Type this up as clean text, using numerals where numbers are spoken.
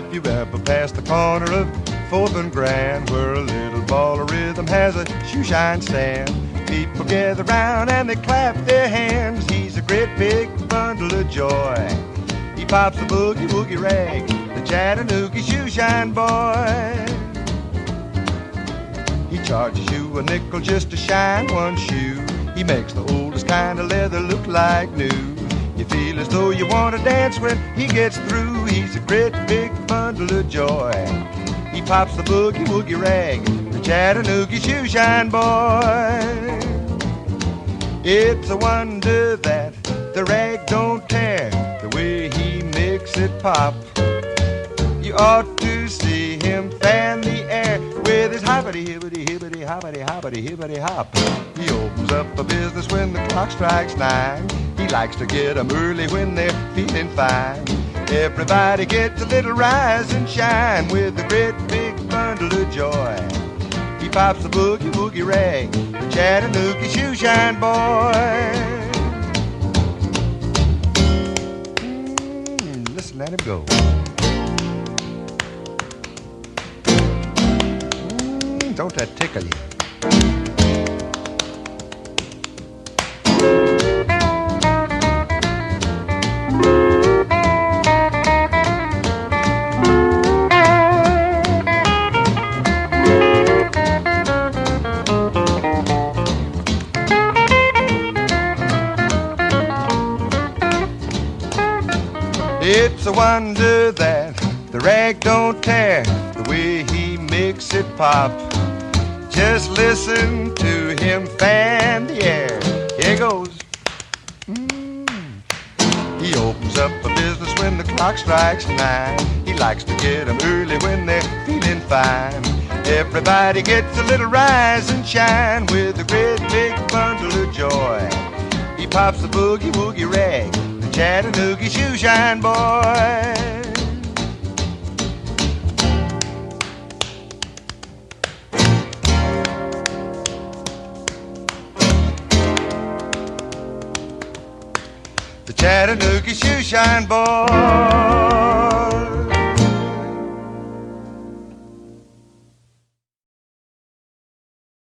If you ever pass the corner of 4th and Grand, where a little ball of rhythm has a shoe shine stand, people gather round and they clap their hands. He's a great big bundle of joy. He pops the boogie woogie rag, the Chattanooga shoe shine boy. He charges you a nickel just to shine one shoe. He makes the oldest kind of leather look like new. You feel as though you want to dance when he gets through. He's a great big bundle of joy. He pops the boogie woogie rag, the Chattanooga shoe shine boy. It's a wonder that the rag don't tear, the way he makes it pop. You ought to see him fan the air with his hoppity hibbity hibbity hoppity hoppity hibbity hop. He opens up a business when the clock strikes 9. He likes to get 'em early when they're feeling fine. Everybody gets a little rise and shine with a great big bundle of joy. He pops the boogie woogie rag, the Chattanooga shoe shine boy. Listen, let him go. Don't that tickle you? It's a wonder that the rag don't tear, the way he makes it pop. Just listen to him fan the air. Here goes. He opens up a business when the clock strikes 9. He likes to get 'em early when they're feeling fine. Everybody gets a little rise and shine with a great big bundle of joy. He pops the boogie woogie rag, the Chattanooga shoe shine boy. The Chattanooga shoe shine boy.